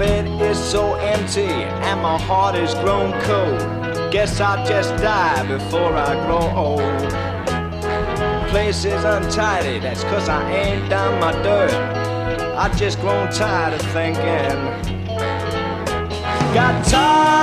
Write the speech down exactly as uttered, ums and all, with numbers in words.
bed is so empty and my heart is grown cold. Guess I'll just die before I grow old. Place is untidy, that's cause I ain't done my dirt. I just grown tired of thinking. Got tired